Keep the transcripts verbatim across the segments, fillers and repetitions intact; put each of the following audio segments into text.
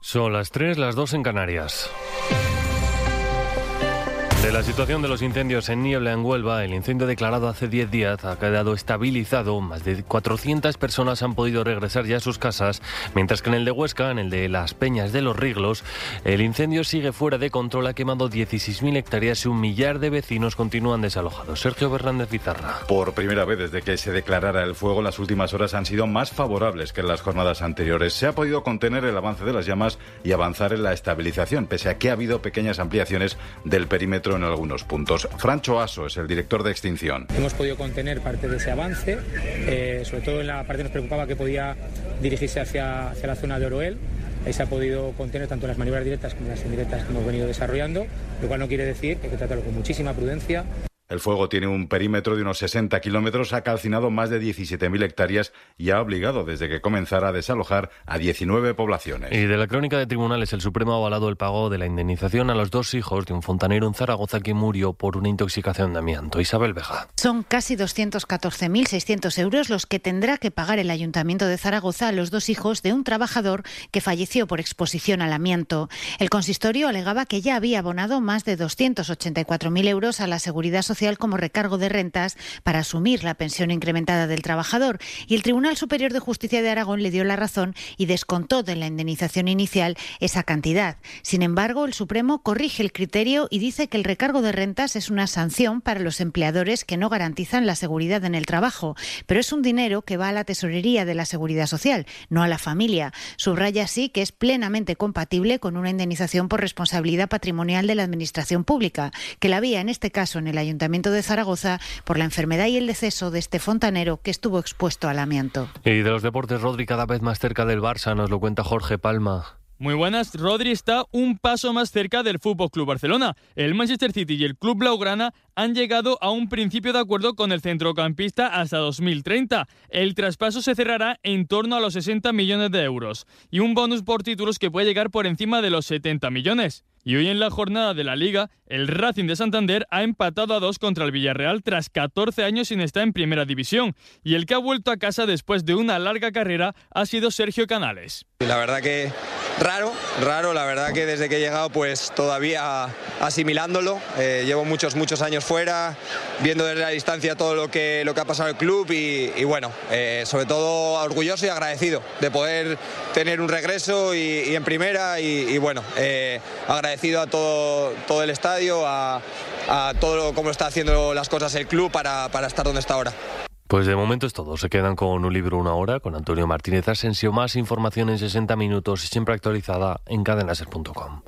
Son las tres, las dos en Canarias. De la situación de los incendios en Niebla, en Huelva, el incendio declarado hace diez días ha quedado estabilizado. Más de cuatrocientas personas han podido regresar ya a sus casas, mientras que en el de Huesca, en el de Las Peñas de los Riglos, el incendio sigue fuera de control, ha quemado dieciséis mil hectáreas y un millar de vecinos continúan desalojados. Sergio Bernández Pizarra. Por primera vez desde que se declarara el fuego, las últimas horas han sido más favorables que en las jornadas anteriores. Se ha podido contener el avance de las llamas y avanzar en la estabilización, pese a que ha habido pequeñas ampliaciones del perímetro en algunos puntos. Francho Aso es el director de extinción. Hemos podido contener parte de ese avance, eh, sobre todo en la parte que nos preocupaba que podía dirigirse hacia, hacia la zona de Oroel. Ahí se ha podido contener tanto las maniobras directas como las indirectas que hemos venido desarrollando, lo cual no quiere decir que hay que tratarlo con muchísima prudencia. El fuego tiene un perímetro de unos sesenta kilómetros, ha calcinado más de diecisiete mil hectáreas y ha obligado desde que comenzara a desalojar a diecinueve poblaciones. Y de la crónica de tribunales, el Supremo ha avalado el pago de la indemnización a los dos hijos de un fontanero en Zaragoza que murió por una intoxicación de amianto. Isabel Vega. Son casi doscientos catorce mil seiscientos euros los que tendrá que pagar el Ayuntamiento de Zaragoza a los dos hijos de un trabajador que falleció por exposición al amianto. El consistorio alegaba que ya había abonado más de doscientos ochenta y cuatro mil euros a la Seguridad Social como recargo de rentas para asumir la pensión incrementada del trabajador, y el Tribunal Superior de Justicia de Aragón le dio la razón y descontó de la indemnización inicial esa cantidad. Sin embargo, el Supremo corrige el criterio y dice que el recargo de rentas es una sanción para los empleadores que no garantizan la seguridad en el trabajo, pero es un dinero que va a la tesorería de la Seguridad Social, no a la familia. Subraya así que es plenamente compatible con una indemnización por responsabilidad patrimonial de la Administración Pública, que la había en este caso en el Ayuntamiento de Zaragoza por la enfermedad y el deceso de este fontanero que estuvo expuesto al amianto. Y de los deportes, Rodri cada vez más cerca del Barça, nos lo cuenta Jorge Palma. Muy buenas, Rodri está un paso más cerca del F C Barcelona. El Manchester City y el club blaugrana han llegado a un principio de acuerdo con el centrocampista hasta dos mil treinta. El traspaso se cerrará en torno a los sesenta millones de euros y un bonus por títulos que puede llegar por encima de los setenta millones. Y hoy en la jornada de la Liga, el Racing de Santander ha empatado a dos contra el Villarreal tras catorce años sin estar en Primera División. Y el que ha vuelto a casa después de una larga carrera ha sido Sergio Canales. La verdad que raro, raro, la verdad que desde que he llegado pues todavía asimilándolo. Eh, llevo muchos, muchos años fuera, viendo desde la distancia todo lo que, lo que ha pasado en el club y, y bueno, eh, sobre todo orgulloso y agradecido de poder tener un regreso y, y en Primera y, y bueno, eh, agradecido agradecido a todo, todo el estadio, a, a todo lo, cómo está haciendo las cosas el club para, para estar donde está ahora. Pues de momento es todo. Se quedan con Un Libro, Una Hora, con Antonio Martínez Asensio. Más información en sesenta minutos y siempre actualizada en cadena ser punto com.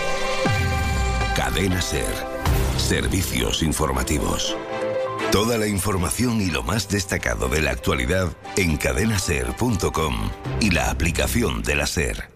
Cadena Ser. Servicios informativos. Toda la información y lo más destacado de la actualidad en cadena ser punto com y la aplicación de la SER.